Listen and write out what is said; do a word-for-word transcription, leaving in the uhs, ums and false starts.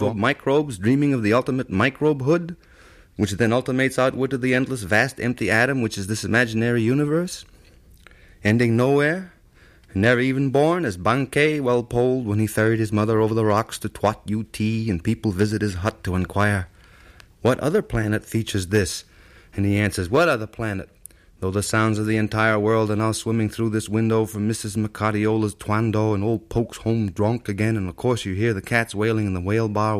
microbes dreaming of the ultimate microbehood, which then ultimates outward to the endless vast empty atom, which is this imaginary universe, ending nowhere, and never even born, as Bankei well polled when he ferried his mother over the rocks to Twat U T, and people visit his hut to inquire, what other planet features this? And he answers, what other planet? Though the sounds of the entire world are now swimming through this window from Missus Macadiola's Twando, and old Poke's home drunk again, and of course you hear the cats wailing in the whale bar